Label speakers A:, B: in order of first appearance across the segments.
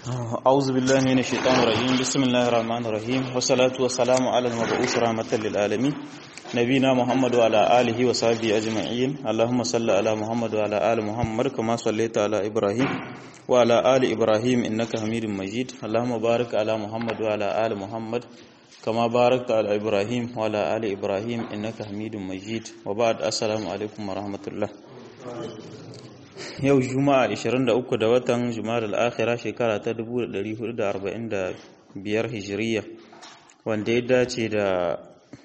A: أعوذ بالله من الشيطان الرجيم بسم الله الرحمن الرحيم والصلاة والسلام على المبعوث رحمة للعالمين نبينا محمد وعلى آله وصحبه أجمعين اللهم صل على محمد وعلى آل محمد كما صليت على إبراهيم وعلى آل إبراهيم إنك حميد مجيد اللهم بارك على محمد وعلى آل محمد كما باركت على إبراهيم وعلى آل إبراهيم إنك حميد مجيد وبعد السلام عليكم ورحمة الله. Yau Juma'a 23 da watan Jumada al-Akhira shekara ta 1445 Hijiriya wanda ya dace da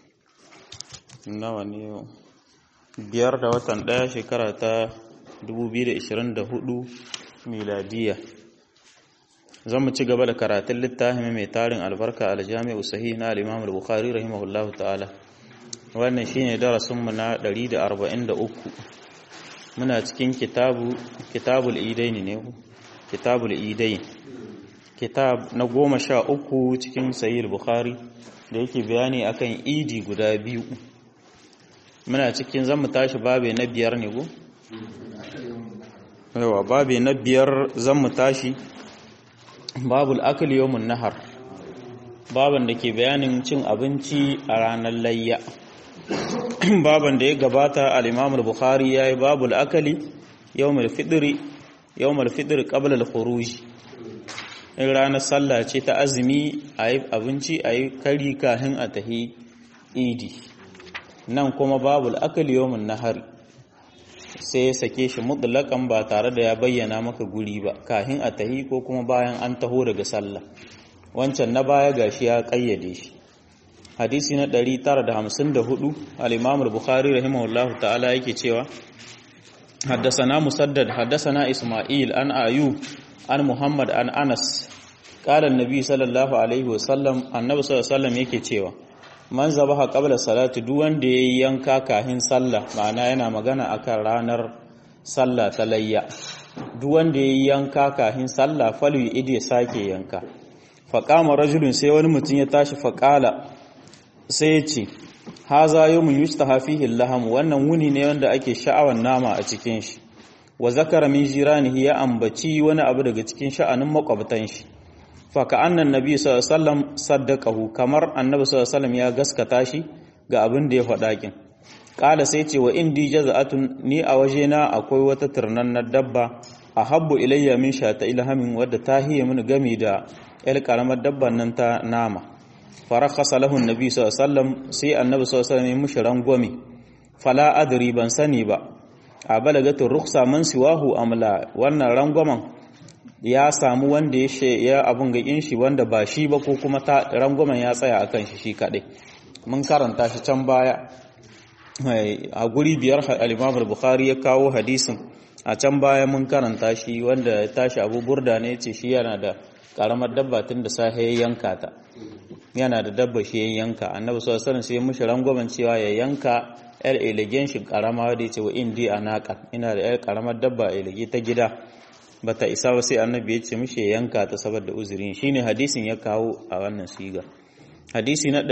A: nawa ne yau 5 da watan 1 shekara ta 2024 miladiya. Zan mu ci gaba da karatun littafin mai tarin albarka al-Jami'u Sahih na al-Imam al-Bukhari rahimahullahu ta'ala. Wannan shine darasin mu na 143. muna cikin kitabul idaini ne kitabul idain kitab na 13 cikin sahih bukhari da yake bayani akan idi guda biyu. Muna cikin zamu tashi babe na 5 ne go yawa babe na 5 zamu tashi babul akli yawmun nahar, baban da ke bayanin cin abinci a ranar layya. Baban da ya gabata al-Imam al-Bukhari yayi babul akali yawmul fitr qabla al-khuruj. In ranar sallah ce ta azumi ayi abinci ayi kari kafin a tahi idi. Nan kuma babul akali yawmun nahar sai ya sake shi mutlaqan ba tare da ya bayyana maka guri ba, kafin a tahi ko kuma bayan an taho daga sallah. Wancan na baya gashi ya kayyade shi. Hadisi na 954 al-Imam al-Bukhari rahimahullahu ta'ala yake cewa haddathana Musaddad haddathana Isma'il an Ayyub an Muhammad an Anas qala an-nabi sallallahu alaihi wasallam annabi sallallahu alaihi wasallam yake cewa man zabaha qabla salati duk wanda yayi yanka kahin sallah, ma'ana yana magana akan ranar sallah ta layya. Duk wanda yayi yanka kahin sallah falu idi sake yanka. Faqama rajulun sai wani mutum ya tashi faqala sai ya ce haza yawmun yustaha fihi al-laham, wannan wuni ne wanda ake sha'awan nama a cikin shi. Wa zakara min jiranihi, ya ambaci wani abu daga cikin sha'anin makwabtan shi. Fa ka annan nabi sallallahu alaihi wasallam saddaqahu, kamar annabi sallallahu alaihi wasallam ya gaskata shi ga abin da ya faɗa kin. Kala sai ce wa indi jaza'atun, ni a wajena akwai wata tirnannar dabba ahabbu ilayya min shata ilhamin, wadda ta hiye mini gami da yar karamar dabban nan ta nama. Farakhasa lahu annabi sallallahu alaihi wasallam, sai annabi sallallahu alaihi wasallam ya mushi rangwame. Fala adri, ban sani ba a balagatu rukhsa man siwahu amla, wannan rangwamen ya samu wanda ya abun ga shi wanda ba shi ba, ko kuma ta rangwamen ya tsaya akan shi kadai. Mun karanta shi can baya a guri biyar al-Imam al-Bukhari ya kawo hadisin. A can baya mun karanta shi wanda ya tashi Abu Burda ne yace shi yana da karamar dabba tun da safe ya yanka ta, yana da dabba shi ya yanka. Annabi sallallahu alaihi wasallam sai ya mushi rangwamen cewa ya yanka yar elegen shi karama, da yace wa indi anaka, ina da yar karamar dabba elege ta gida bata isa ba, sai annabi ya ce mushi ya yanka ta saboda uzurin. Shine hadisin ya kawo a wannan siga. Hadisi na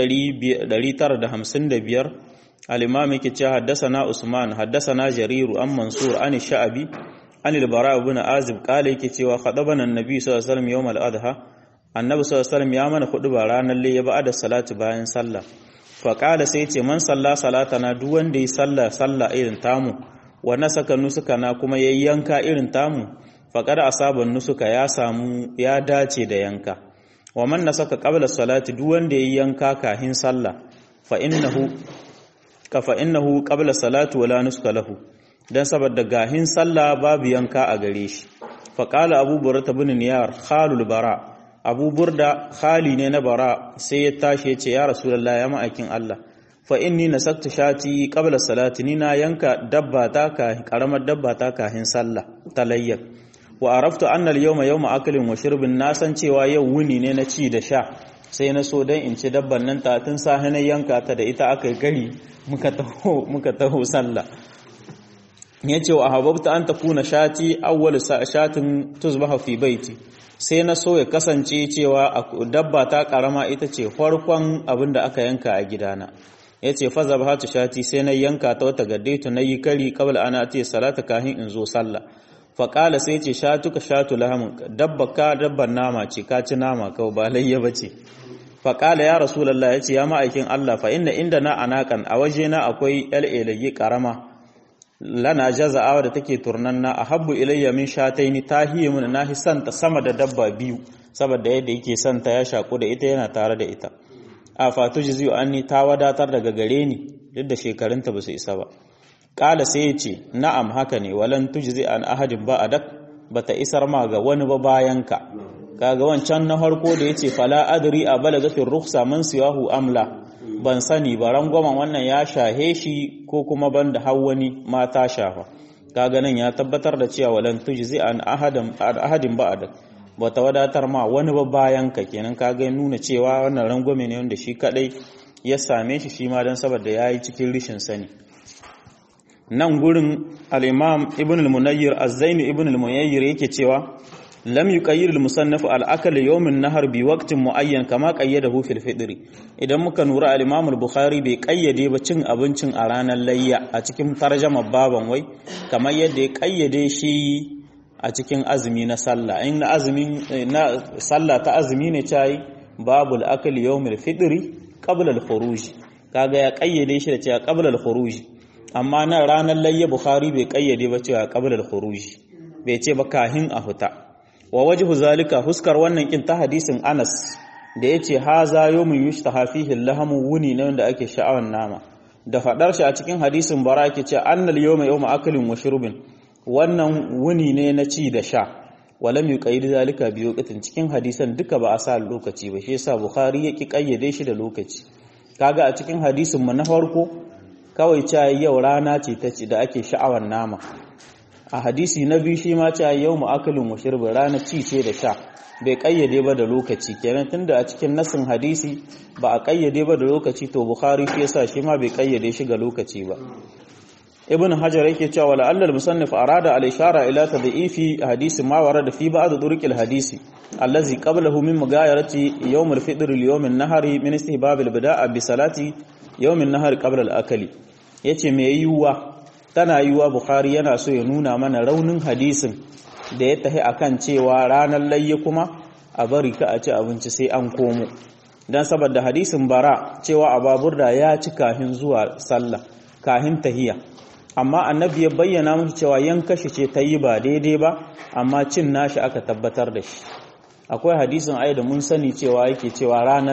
A: 955 al-Imam yake cewa haddathana Usman haddathana Jarir an Mansur an Sha'bi an al-Bara ibn Azib kale yake cewa khadabana annabi sallallahu alaihi wasallam yawm al-adha, annabi sallallahu alaihi wasallam ya mana huduba ranar layya ba'da salati, bayan sallah. Fa qala sai ce man salla salatana, duk wanda yi sallah irin tamu, wa nasaka nusukana, kuma yayi yanka irin tamu, fa qad asaba nusuka, ya dace da yanka. Wa man nasaka qabla salati, duk wanda yayi yanka kahin sallah, fa innahu qabla salati wala nusuka lahu, dan saboda gahin sallah babu yanka a gare shi. Fa qala Abu Burda ibn Niyar khalul Bara, Abu Burda khali ne na Bara, sai ya tashi ya ce ya Rasulullah, ya ma'aikin Allah, fa inni nasaktu shati qabla salati, ni na yanka dabba ta karamar dabba ta kahin sallah talayya. Wa araftu anna al-yawma yawma aklin wa shirbin, na san cewa yau wuni ne na ci da sha, sai na so dan in ci dabban nan ta tun safe na yanka ta, da ita aka gari muka taho sallah. Yace wa ahbabta an takuna shati awwal shatin tuzbaha fi baiti, sai na so ya kasance cewa dabba ta karama ita ce farkon abin da aka yanka a gidana. Yace fa zabahatu shati, sai na yanka ta wata gaddaitu, nayi kari qabla ana ati salata kahin in zo sallah. faƙala sai ce shatuka shatu lahamun dabbaka dabban nama ce ka ci nama kawai ba layya ba ce. faƙala ya rasulallah ya ce ya ma'aikin Allah fa inda na anakan a waje na akwai yal'elagi ƙarama lana jaza'awa da take turnanna a habbu ilayya min shataini tahiye mun nahi santa sama da dabba biyu saboda yadda yake santa ya shaku da ita yana tare da ita. a fatu jiziyu anni ta wadatar daga gare ni duk da shekarunta ba su isa ba. Kala sai ya ce na'am haka ne walan tujzi an ahadin ba'adak bata isar ma ga wani ba bayanka. Kaga wancan na harko da yace fala adri a balagatir rukhsa man siyahu amla ban sani ba rangwamen wannan ya shahe shi ko kuma banda hawani mata shafa. Kaga nan ya tabbatar da cewa walan tujzi an ahadin ba'adak bata wadatar ma wani ba bayanka kenan kaga nuna cewa wannan rangwame ne wanda shi kadai ya same shi ma dan saboda yayi cikin rishin sani. Nan gurin al-imam ibn al-munayyir az-zaini ibn al-munayyir yake cewa lam yuqayyir al-musannaf al-akl yawm an-nahar bi waqtin muayyan kama qayyadahu fil fitr. Idan muka nura al-imam al-bukhari bai kayyade ba cin abincin a ranar layya a cikin tarjumar baban wai kamar yadda ya kayyade shi a cikin azumi na sallah. In na sallah ta azumi ne tayi babul akl yawm al-fitr qabla al-khuruj. Kaga ya kayyade shi da cewa qabla al-khuruj. Amma nan ranar layya Bukhari bai kayyade ba cewa qabla al-khuruj bai ce ba kahin a huta. Wa wajhu zalika huskar wannan kin ta hadisin Anas da yace haza yawmun yushtaha fihi al-lahmu wuni ne wanda ake sha'awan nama da fadar shi a cikin hadisin Bara yake ce annal yawma yawma aklin wa shurbin wannan wuni ne na ci da sha walam yuqayyid zalika bi waqtin cikin hadisan duka ba a sa lokaci ba shi yasa Bukhari yake kayyade shi da lokaci. Kaga a cikin hadisin mu na farko kawai cayi yau rana ce ta ci da ake sha'awar nama. A hadisi na biyu shi ma cayi yau ma'akalin wa shirbin rana ci ce da sha bai kayyade ba da lokaci kenan tunda a cikin nasin hadisi ba a kayyade ba da lokaci to Bukhari shi yasa shi ma bai kayyade shi ga lokaci ba. Ibn Hajar yake cewa la allal musannif arada al ishara ila tad'ifi hadisi ma warada fi ba'd turuqil hadisi allazi qablahu min mughayarati yawm al fitr li yawm an nahari min istihbab al bida'a bi salati yawm an nahar qabla al akli. Yace me yiwuwa tana yiwuwa Bukhari yana so ya nuna mana raunin hadisin da ya tahi akan cewa ranar layya kuma a bari ka a ci abinci sai an komo dan saboda hadisin Bara cewa Ababurda ya ci kahin zuwa sallah kahin tahiyya amma annabi ya bayyana mushi cewa yankashi ce ta yi ba daidai ba amma cin nashi aka tabbatar da shi. Akwai hadisin ai da mun sani cewa yake cewa ranar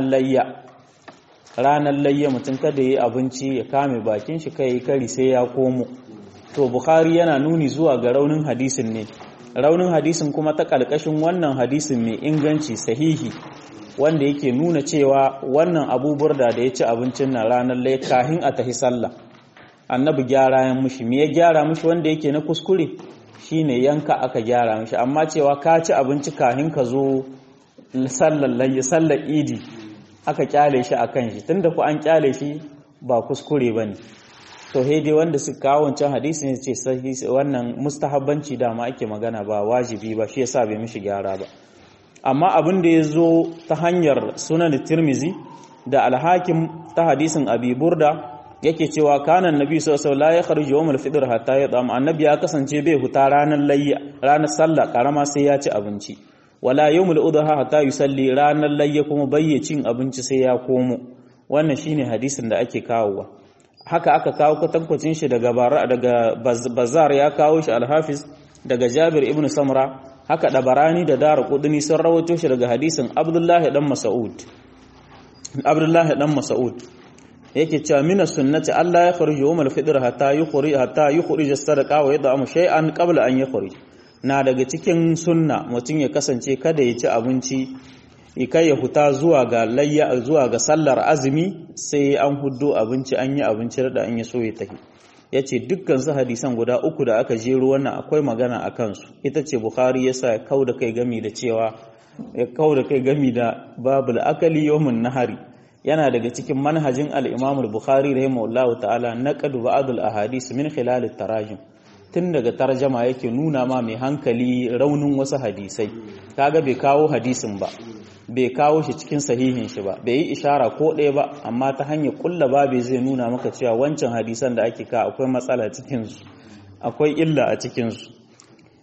A: layya mutum kada yi abinci ya kame bakin shi kai kari sai ya komo. To Bukhari yana nuni zuwa ga raunin hadisin ne. Raunin hadisin kuma ta kalkashin wannan hadisin mai inganci sahihi wanda yake nuna cewa wannan Abu Burda da ya ci abincin nan ranar layya kahin a tahi sallah. Annabi gyara ya mushi me ya gyara mushi wanda yake na kuskure shine yanka aka gyara mushi amma cewa ka ci abinci kahin ka zo sallar idi aka kyale shi akan shi tunda ku an kyale shi ba kuskure bane. To dai wanda suka kawo wancan hadisi ne ce sahihi wannan mustahabbanci dama ake magana ba wajibi ba shi yasa bai mishi gyara ba. Amma abin da yazo ta hanyar Sunan Tirmizi da Al-Hakim ta hadisin Abi Burda yake cewa kana annabi sallallahu alaihi wasallam la yakhruju yawm al-fitr hatta yadam annabi ya kasance bai huta ranar sallah karama sai ya ci abinci wala yawm al-udha hatta yusalli ranar layya kuma bai cin abinci sai ya komo. Wannan shine hadisin da ake kawowa. Haka aka kawo kwatankwacin shi daga Bazzar ya kawo shi al-Hafiz daga Jabir ibn Samra haka Dabarani da Daraqutni sun rawaito shi daga hadisin Abdullahi dan Mas'ud yake cewa mina sunnati Allah ya kharuju yawmal fitr hatta yukhrij as-sadaqa wa yad'amu shay'an qabla an yukhrij. Na daga cikin sunna mutum ya kasance kada ya ci abinci kai ya huta zuwa ga sallar azumi sai an huddo abinci an yi abinci da an yi so ya tafi. Yace dukkan su hadisan guda uku da aka jero wannan akwai magana akan su. Ita ce Bukhari yasa ya kauda kai gami da babul akali yawmun nahari. Yana daga cikin manhajin al-Imam al-Bukhari rahimahullahu ta'ala naqdu ba'd al-ahadith min khilal at-tarajim. Tun daga tarjama yake nuna ma mai hankali raunin wasu hadisai. Kaga bai kawo hadisin ba, bai kawo shi cikin sahihin shi ba, bai yi ishara ko ɗaya ba, amma ta hanyar kulla babe zai nuna maka cewa wancan hadisan da ake ka akwai matsala cikin su, akwai illa a cikin su.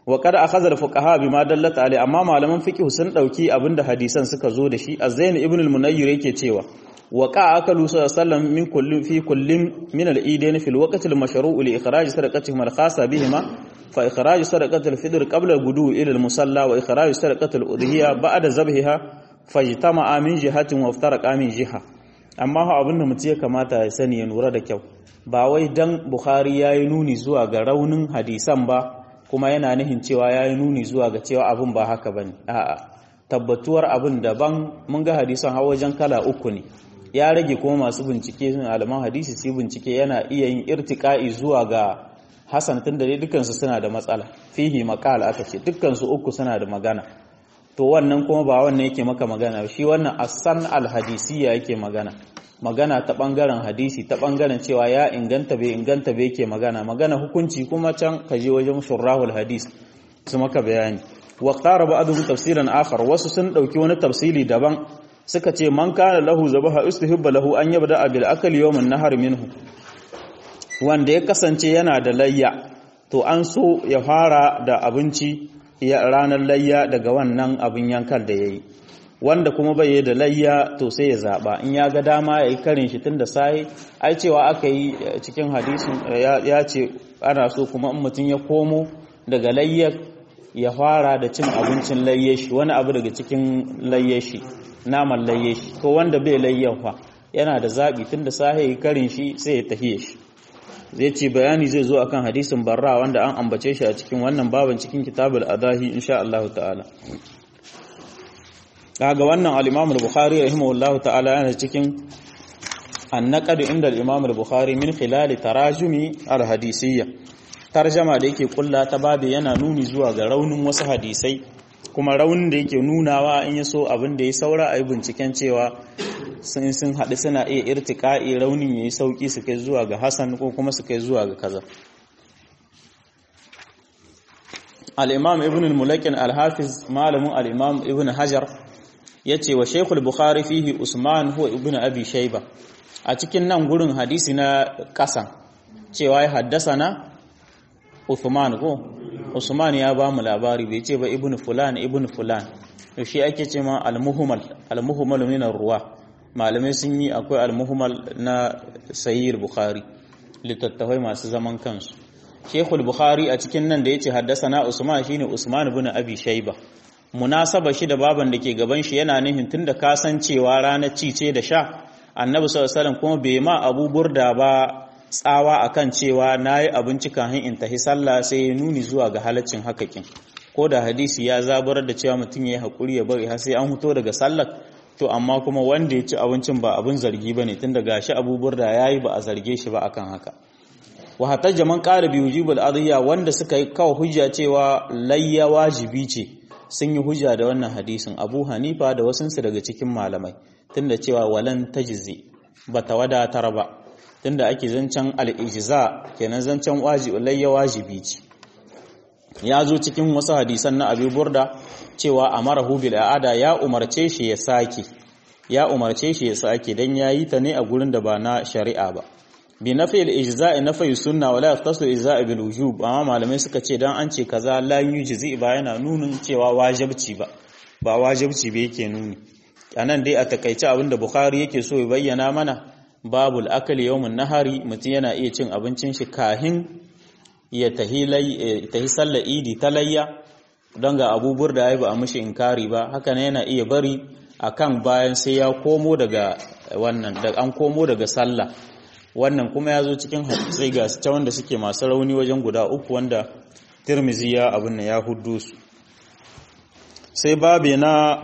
A: wa qad akhadha al-fuqaha bima dallat alai amma malaman fiqh sun dauki abinda hadisan suka zo da shi az-zain ibn al-munayyir yake cewa waqa akalu sallallahu min kulli fi kullin min al-idain fi al-waqt al-mashru' li ikhraj sadaqatihim al-khassa bihima fa ikhraj sadaqat al-fitr qabla al-ghudu ila al-musalla wa ikhraj sadaqat al-udhiya ba'da zabhiha fajtama'a min jihatin wa iftaraqa min jiha amma abinda mutum ya kamata ya sani ya lura da kyau ba wai dan Bukhari yayi nuni zuwa ga raunin hadisan ba kuma yana nihin cewa yayi nuni zuwa ga cewa abin ba haka bane a'a tabbatuwar abin daban mun ga hadisan har wajen kala uku ne ya rage kuma masu bincike sun alaman hadisi su bincike yana iya yin irtiqa'i zuwa ga Hasan tunda dai dukkan su suna da matsala fihi maqal aka ce dukkan su uku suna da magana to wannan kuma ba wannan yake maka magana shi wannan as-san al-hadisiyya yake magana ta bangaren hadisi ta bangaren cewa ya inganta bai yake magana hukunci kuma can kaje wajen shurrahul hadis su maka bayani wa qara ba'dhum tafsiran akhar wasu sun dauki wani tafsiri daban suka ce man kana lahu zabaha istihibba lahu an yabda bil akli yawm an-nahar minhu wanda ya kasance yana da layya to an so ya fara da abinci ranar layya daga wannan abin yankan da yayi wanda kuma bai da layya to sai ya zaba in ya ga dama yayi karin shi tunda sai ai cewa aka yi cikin hadisin ya ce ana so kuma in mutun ya komo daga layyar ya fara da cin abincin layye shi wani abu daga cikin layye shi naman layye shi to wanda bai layyan fa yana da zabi tunda sai yayi karin shi sai ya tafiye shi zai ce bayani zai zo akan hadisin barra wanda an ambace shi a cikin wannan baban cikin kitabul adahi insha Allah ta'ala kaga wannan al-Imam al-Bukhari rahimahullahu ta'ala yana cikin an-naqd inda al-Imam al-Bukhari min khilal tarajumi al-hadisiyya tarjama da yake kulla ta babu yana nuni zuwa ga raunin wasu hadisai kuma raunin da yake nunawa in yaso abin da ya saura ayi binciken cewa sun haɗu suna iya irtiƙa'i raunin ya yi sauƙi su kai zuwa ga Hassan ko kuma su kai zuwa ga kaza. Al'imam Ibn al-Mulakin al-Hafiz malamin al'imam Ibn Hajar ya ce wa Sheikhul Bukhari fihi Usman huwa Ibn Abi Shaiba a cikin nan gurin hadisi na ƙasan cewa ya haddasa na Uthman ko Usman ya ba mu labari bai ce ba Ibn Fulan shi ake ce ma al-muhmal min ar-ruwa malamai sun yi akwai al-muhmal na sahih bukhari littattafai masu zaman kansu Sheikhul Bukhari a cikin nan da yace haddathana Usman shine Usman ibn Abi Shayba munasaba shi da baban da ke gaban shi yana nihin tunda ka san cewa ranar ci ce da sha Annabi sallallahu alaihi wasallam kuma bai ma Abu Burda ba tsawa akan cewa nayi abinci kafin in tahi sallah sai ya nuni zuwa ga halaccin hakakin ko da hadisi ya zabar da cewa mutum yayi hakuri ya bari har sai an fito daga sallar to amma kuma wanda ya ci abincin ba abin zargi bane tunda gashi Abu Burda yayi ba a zarge shi ba akan haka wa hatta jaman qara bi wujubul adhiya wanda suka yi kawo hujja cewa layya wajibi ce sun yi hujja da wannan hadisin Abu Hanifa da wasunsu daga cikin malamai tunda cewa walan tajzi bata wadatar ba tunda ake zancen al-ijza kenan zancen layya wajibi ce ya zo cikin wasu hadisan na Abu Burda cewa amarahu bil aada ya umarce shi ya sake dan yayi ta ne a gurin da ba na shari'a ba bi nafi al-ijza'i nafi sunna wala yaftasu ijza'i bil wujub amma malamai suka ce dan an ce kaza la yujzi ba yana nunin cewa wajibci ba wajibci ba yake nuni anan dai a takeice abinda Bukhari yake so ya bayyana mana babul akli yawmun nahari mutum yana iya cin abincin shi kahin ya tahi sallar idi talayya don ga Abu Burda ya ba a mishi inkari ba haka ne yana iya bari akan bayan sai ya komo daga wannan da an komo daga sallah wannan kuma ya zo cikin hadisai ga su wanda suke masu rauni wajen guda uku wanda Tirmidhi ya abin nan ya huddu su sai babe na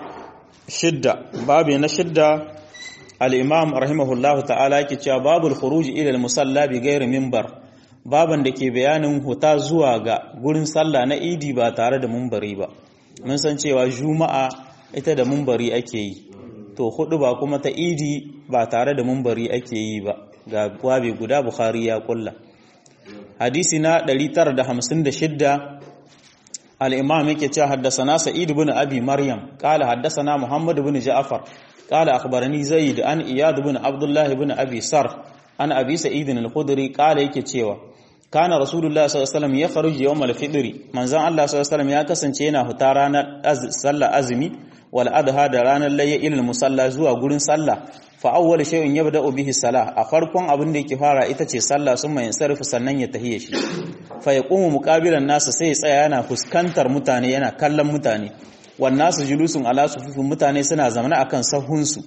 A: shidda al-Imam rahimahullahu ta'ala yake cewa babul khuruj ila al-musalla bi ghairi minbar baban da ke bayanin huta zuwa ga gurin sallah na idi ba tare da mumbari ba mun san cewa juma'a ita da mumbari ake yi to hudu ba kuma ta idi ba tare da mumbari ake yi ba ga babi guda Bukhari ya kulla hadisi na 956 al-imam yake cewa haddathana Sa'id ibn Abi Maryam qala haddathana Muhammad ibn Ja'far qala akhbarani Zaid an Iyad ibn Abdullah ibn Abi Sarh an Abi Sa'id al-Khudri qala yake cewa kana rasulullah sallallahu alaihi wasallam ya kharuji yawmal fitri manzon Allah sallallahu alaihi wasallam ya kasance yana fita ranar sallar azumi wal adha da ranar layya ilal musalla zuwa gurin sallah fa awwal shay'in yabda'u bihi salah a farkon abin da yake fara ita ce sallah summa yansarifu sannan ya tahiya shi fa yaqumu muqabilan nas sai ya tsaya yana fuskantar mutane yana kallon mutane wan nasu julusun ala sufufin mutane suna zamana akan sahunsu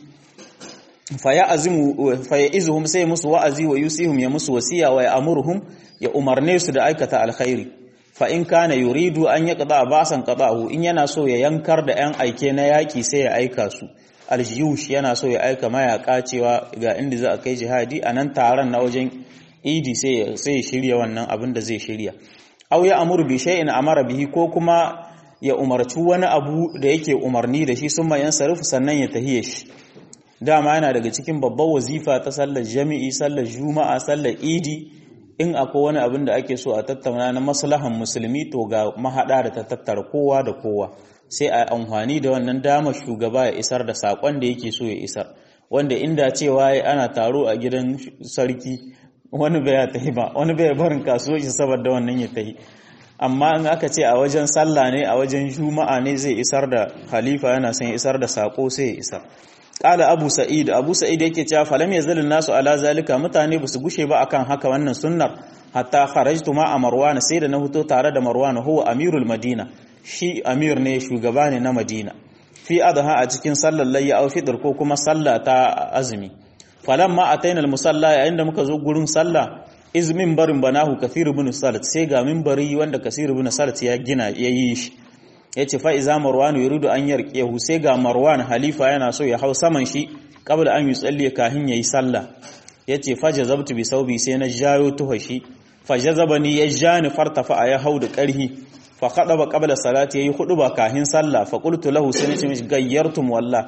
A: fa ya'izuhum sai musu wa'azi wa yusihum ya musu wasiya wa ya'muruhum ya umarne su da aikata alkhairi fa in kana yuridu an yaqda basan qada'u in yana so ya yankar da yan aike na yaki sai ya aika su aljiyush yana so ya aika mayaka cewa ga inda za a kai jihadi anan taron na wajen idi sai ya shirya wannan abin da zai shirya aw ya amuru bi shay'in amara bihi ko kuma ya umarci wani abu da yake umarni da shi summa yansarifu sannan ya tahiye shi dama yana daga cikin babbar wazifa ta sallar jami'i sallar juma'a sallar idi in akwai wani abin da ake so a tattauna na maslahan musulmi to ga mahada da ta tattara kowa da kowa sai a amfani da wannan dama shugaba ya isar da sakon da yake so ya isar wanda inda cewa ana taro a gidan sarki wani bai tahi ba wani bai barin kasuwanci saboda wannan ya tahi amma in aka ce a wajen sallah ne a wajen juma'a ne zai isar da khalifa yana son isar da sako sai ya isar qala abu sa'id yake cewa falam yazalun nasu ala zalika mutane basu gushe ba akan haka wannan sunnar hatta kharajtu ma marwan sai da na fito tare da marwan huwa amirul madina shi amir ne shugaba ne na madina fi adha a cikin sallar layya aw fitr ko kuma sallah ta azumi falamma ataina al-musalla yayin da muka zo gurin sallah iz minbarin banahu kathir ibn salat sai ga minbari wanda kathir ibn salat ya gina yayi shi yace fa iza marwan yuridu an yarqiyahu sai ga marwan halifa yana so ya hau saman shi qabla an yusalli kahin yayi sallah yace fajazabtu bi saubi sai na jayo tuhashi fajazabani yajani fartafa ya hau da karhi fa khadaba qabla salati yayi huduba kahin sallah fa qultu lahu sai nace mishi gayyartum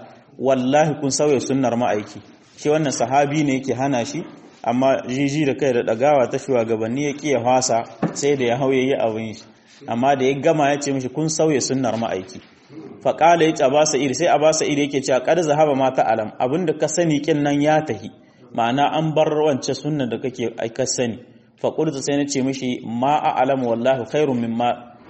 A: wallahi kun sauya sunnar ma'aiki shi wannan sahabi ne yake hana shi amma jiji da kai da dagawa ta shugabanni ya kiya fasa sai da ya hau yayi abin shi amma da ya gama ya ce mishi kun sauya sunnar ma'aiki fa qala ya aba sa'id sai aba sa'id yake cewa qad zahaba ma ta'alam abinda ka sani kin nan ya tahi ma'ana an bar wance sunnar da kake aika sani fa qultu sai na ce mishi ma a'lamu wallahi khairum mimma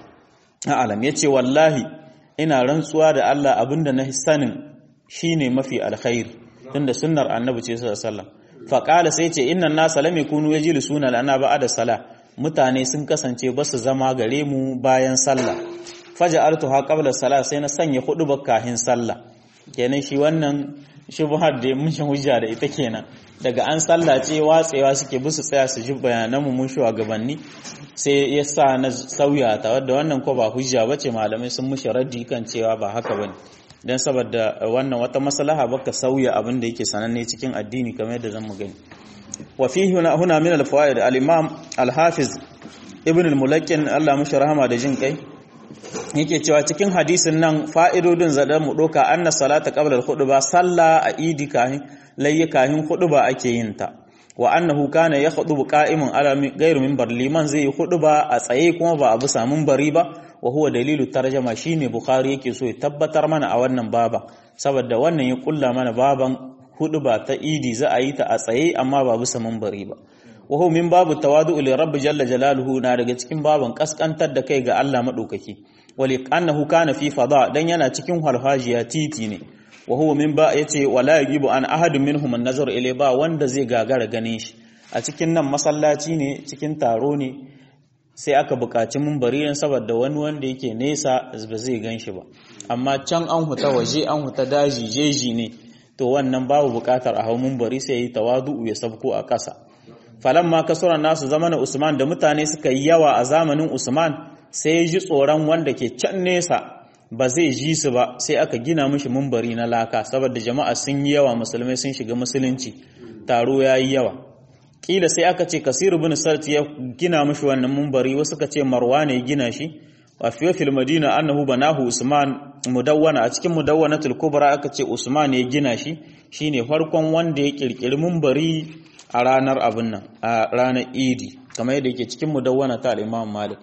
A: a'lam yace wallahi ina rantsuwa da Allah abinda na sanin shine mafi alkhairi tunda sunnar annabi ce sallallahu alaihi wasallam fa qala sai ce innan nas lam yakunu yajlisuna lana ba'da salah mutane sun kasance ba su zama gare mu bayan sallah faja'altuha qabla salah sai na sanya hudu kahin sallah kenan shi wannan shubhar da mun shan hujja da ita kenan daga an sallace watsewa suke bisu tsaya su ji bayanan mu mun shugabanni sai ya sa na sauya ta wadda wannan ko ba hujja bace malamai sun mushi raddi kan cewa ba haka bane dan saboda wannan wata maslaha baka sauya abin da yake sananne cikin addini kamar yadda zan mu gani wa fihi huna min al-fawaid al-imam al-hafiz ibn al-mulakkin Allah mushi rahama da jin kai yake cewa cikin hadisin nan fa'idodin zadan mu doka anna salata qabla al-khutbah salla a idi kahin layya kahin khutba ake yin ta wa annahu kana yakhutubu qa'iman ala ghayr minbar liman zai khutba a tsaye kuma ba abu samun bari ba wa huwa dalilu tarjuma shine bukhari yake so ya tabbatar mana a wannan baba saboda wannan ya kulla mana baban khutba ta idi za a yi ta a tsaye amma ba bisa minbari ba wa huwa min babu tawadu li rabbi jalla jalaluhu na daga cikin baban kaskantar da kai ga Allah madaukaki wali annahu kana fi fada dan yana cikin halhajiya titi ne wa huwa min ba yace wala yajibu an ahadun minhum an-nazar ilay ba wanda zai gagara ganin shi a cikin nan masallaci ne cikin taro ne sai aka buƙaci minbari saboda wani wanda yake nesa ba zai ganshi ba amma can an huta waje an huta daji jeji ne to wannan babu buƙatar a hau minbari sai yi tawadu ya sabko a ƙasa falamma kasura nasu zamanin Usman da mutane suka yi yawa a zamanin Usman sai ya ji tsoron wanda ke can nesa ba zai ji su ba sai aka gina mishi minbari na laka saboda jama'a sun yi yawa musulmai sun shiga musulunci taro yayi yawa kila sai aka ce Kasir ibn Salt ya gina mishi wannan minbari wasu suka ce Marwan ya gina shi wa fi fil Madina annahu banahu Usman mudawwana a cikin mudawwanatul kubra aka ce Usman ya gina shi shine farkon wanda ya kirkiri minbari a ranar abin nan a ranar Idi kamar yadda yake cikin mudawwana ta al-Imam Malik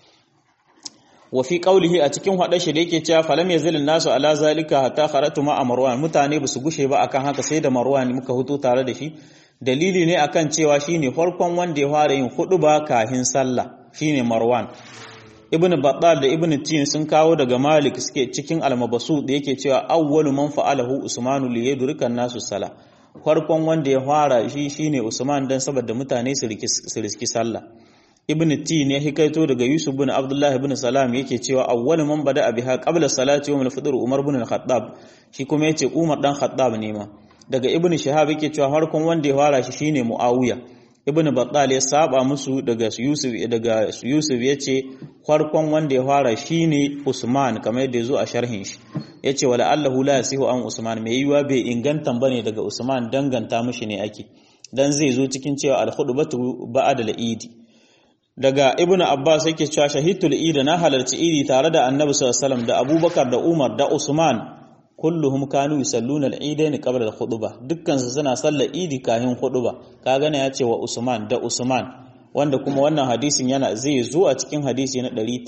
A: wa fi qawlihi a cikin hadashi da yake cewa falam yazilun nasu ala zalika hatta kharatu ma Marwan mutane basu gushe ba akan haka sai da Marwan muka huto tare da shi dalili ne akan cewa shine farkon wanda ya fara yin huduba kahin sallah shine Marwan. Ibn Battal da Ibn Tin sun kawo daga Malik suke cikin Al-Mabsut da yake cewa awwalu man fa'alahu Usmanu li yadrika an-nasu sala. Farkon wanda ya fara shi shine Usman dan saboda mutane su riski sallah. Ibn Tin ya hikaito daga Yusuf bin Abdullah ibn Salam yake cewa awwalu man bada biha qabla salati yawm al-fitr Umar ibn al-Khattab, shi kuma yace Umar dan Khattab ne ma. Daga Ibn Shihab yake cewa farkon wanda ya fara shi shine Muawiya. Ibn Battal ya saba musu daga Yusuf yace farkon wanda ya fara shine Usman kamar yadda yazo a sharhin shi. Yace wala allahu la yasihu an Usman, mai yiwa bai ingantan bane daga Usman, danganta mishi ne ake. Dan zai zo cikin cewa al-khutbatu ba'da al-eid. Daga Ibn Abbas yake cewa shahidul eid, na halarci idi tare da Annabi sallallahu alaihi wasallam da Abubakar da Umar da Usman, kulluhum kanu yusalluna al-eidain qabla al-khutbah, dukkan su suna sallar idi kafin khutba. Kaga ne yace wa Usman da Usman, wanda kuma wannan hadisin yana zai zo a cikin hadisi na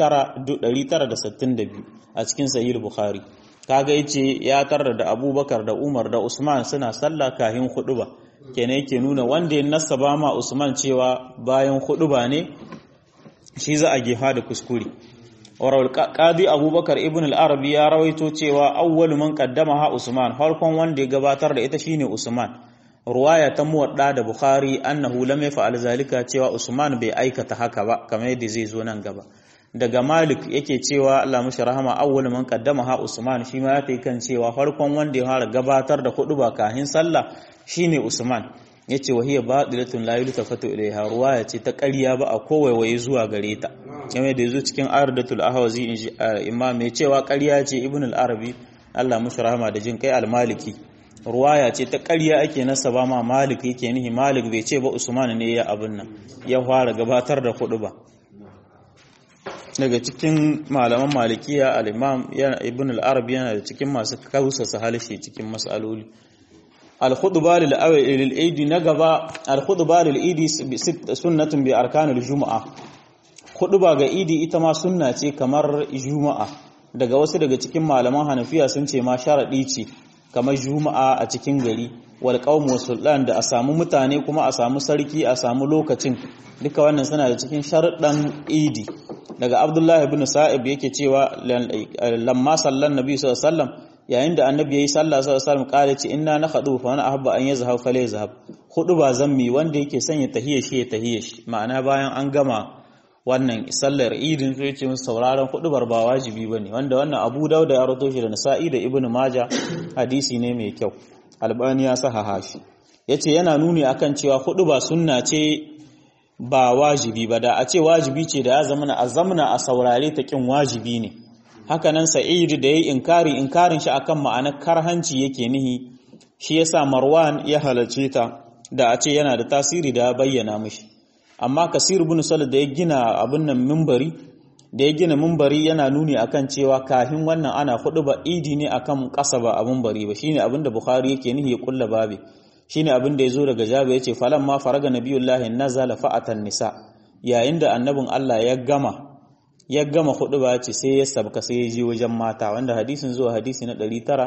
A: 962 a cikin sahih Bukhari. Kaga yace ya tarda da Abubakar da Umar da Usman suna sallah kafin khutba, kenan yake nuna wanda ya nasaba ma Usman cewa bayan khutba ne shi za a gefa da kuskure. warawul qadi Abubakar ibn al-Arabi ya rawaito cewa awwalu man qaddamaha Usman, farkon wanda ya gabatar da ita shine Usman. Ruwaya ta Muwadda da Bukhari annahu lam yaf'al zalika, cewa Usman bai aikata haka ba kamar yadda zai zo nan gaba. Daga Malik yake cewa Allah mashi rahama awwalu man qaddamaha Usman, shi ma ya kai kan cewa farkon wanda ya fara gabatar da khutba kafin sallah shine Usman. Yace wahiya batilatun la yultafatu ilaiha, ruwaya ce ta ƙarya ba a kowaiwaye zuwa gare ta. Kamar da yazo cikin Ardatul Ahwazi imam mai cewa ƙarya ce Ibn al-Arabi Allah mashi rahama da jin kai al-Maliki. Ruwaya ce ta ƙarya ake nasaba ma Malik, yake nihi Malik bai ce ba Usman ne ya abin nan ya fara gabatar da khutba. Daga cikin malaman Malikiya al-Imam Ibn al-Arabi yana da cikin masu kausasa halishi cikin mas'aloli. Al-khutba lil-eid na gaba, al-khutba lil-eid sunnatun bi arkanil jumu'ah. Khutba ga idi ita ma sunna ce kamar juma'a. Daga wasu daga cikin malaman Hanafiya sun ce ma sharadi ce kamar juma'a a cikin gari, wal qawm wa sultan, da a samu mutane kuma a samu sarki a samu lokacin, duka wannan suna da cikin sharuɗan idi. Daga Abdullah ibn Sa'ib yake cewa lamma sallan nabi sallallahu alaihi wasallam, yayin da annabi yayi sallah sallallahu alaihi wasallam, kare ce inna nakhadu fa ana ahabba an yazhab fa la yazhab. Hudu ba zammi wanda yake son ya tahiyya shi ya tahiyya shi, ma'ana bayan an gama wannan sallar idin sai ce musu sauraron hudubar ba wajibi bane, wanda wannan Abu Dawud ya rawaito shi da Nasa'i da Ibn Majah, hadisi ne mai kyau. Albani ya sahaha shi. Yace yana nuni akan cewa huduba sunna ce ba wajibi ba, da a ce wajibi ce da ya zamana a saurare ta kin wajibi ne. Haka nan Sa'id da yayi inkarin shi akan ma'anar karhanci yake nihi, shi yasa Marwan ya halarce ta, da a ce yana da tasiri da ya bayyana mishi. Amma Kasir ibn Salih da ya gina abin nan minbari yana nuni akan cewa kafin wannan ana huduba idi ne akan kasa ba abin bari ba, shine abin da Bukhari yake nihi ya kulla babe. Shine abin da yazo daga Jabir yace falamma faraga nabiyullahi nazala fa'atan nisa, yayin da annabin Allah ya gama huduba ce sai ya sabka sai ya je wajen mata, wanda hadisin zuwa hadisi na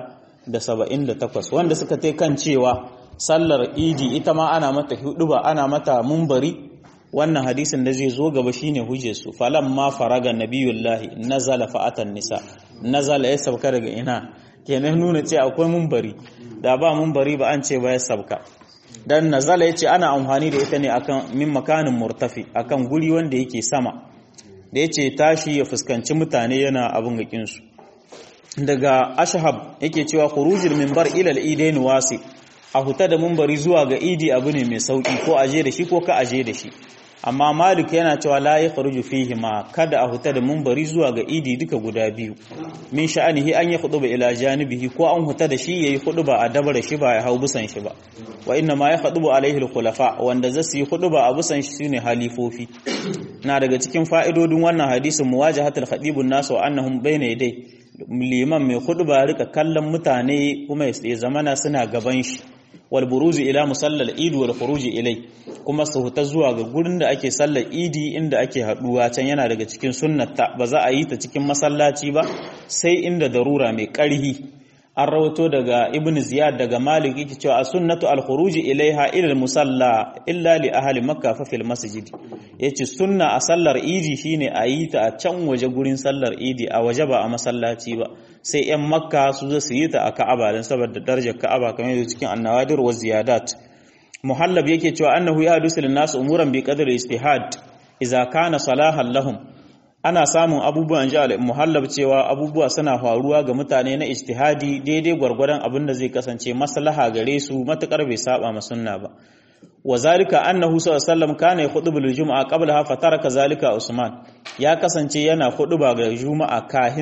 A: 978, wanda suka tai kan cewa sallar idi ita ma ana mata huduba ana mata minbari. Wannan hadisin da zai zo gaba shine hujjarsu. Falamma faraga nabiyullahi nazala fa'atan nisa, nazala ya sabka daga ina, kenan nuna ce akwai minbari, da ba minbari ba an ce ba ya sabka. Dan nazala yace ana amfani da ita ne akan min makanin murtafi, akan guri wanda yake sama, da yace tashi ya fuskanci mutane yana abun gakin su. Daga Ashhab yake cewa khurujul minbar ila al-idain wasi, a huta da minbari zuwa ga idi abu ne mai sauki, ko aje da shi ko ka aje da shi. Amma Malik yana cewa la yakhruju fihi ma, kada a huta da minbari zuwa ga idi duka guda biyu. Min sha'anihi an ya khutuba ila janibihi, ko an huta da shi yayi khutuba a dabara shi ba ya hau busan shi ba. Wa inna ma ya khutubu alaihi al-khulafa, wanda zasu yi khutuba a busan shi sune halifofi. Na daga cikin fa'idodin wannan hadisin muwajahatul khatibun nas wa annahum bayna yaday, liman mai khutuba rika kallon mutane kuma ya zamana suna gaban shi. Wal buruzi ila musallal eid wal khuruji ilai, kuma su huta zuwa ga gurin da ake sallar idi inda ake haduwa, can yana daga cikin sunnata, ba za a yi ta cikin masallaci ba sai inda darura mai karhi. an rawato daga ibn ziyad daga malik yake cewa sunnatu al-khuruj ilaiha ila al-musalla illa li ahli makkah fa fil masjid yace sunna a sallar idi shine a yi ta a can waje gurin sallar idi a waje ba a masallaci ba sai yan makka su zo su yi ta a ka'aba dan saboda darajar ka'aba kamar yadda cikin an-nawadir wa ziyadat muhallab yake cewa annahu yahdusu lin-nas umuran bi qadri ijtihad idza kana salahan lahum ana samun abubuwan ji al-muhallab cewa abubuwa suna faruwa ga mutane na ijtihadi daidai gwargwadon abin da zai kasance maslaha gare su matakar bai saba ma sunna ba wa zalika annahu sallallahu alaihi wasallam kana yakhutubu al-jum'a qablaha fataraka zalika Usman ya kasance yana khutuba ga juma'a